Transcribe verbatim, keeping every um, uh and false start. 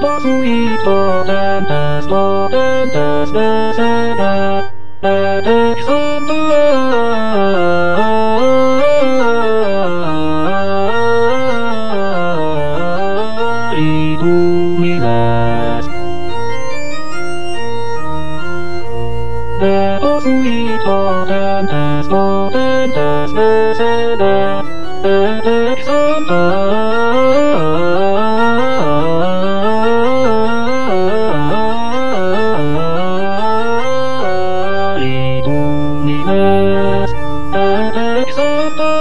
little sweeter than the snow and the stars and the magic illuminate. Little sweeter than the snow and the stars and the magic illuminate.